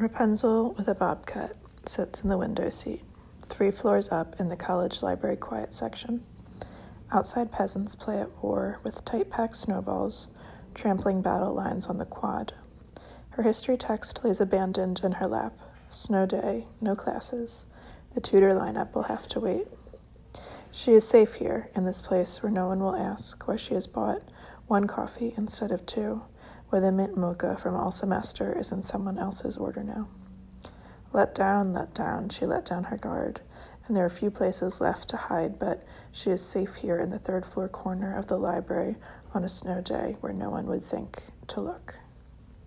Rapunzel with a bob cut sits in the window seat, 3 floors up in the college library quiet section. Outside peasants play at war with tight-packed snowballs, trampling battle lines on the quad. Her history text lays abandoned in her lap. Snow day, no classes. The tutor lineup will have to wait. She is safe here, in this place where no one will ask why she has bought 1 coffee instead of 2, where the mint mocha from all semester is in someone else's order now. Let down, she let down her guard, and there are few places left to hide, but she is safe here in the 3rd floor corner of the library on a snow day where no one would think to look.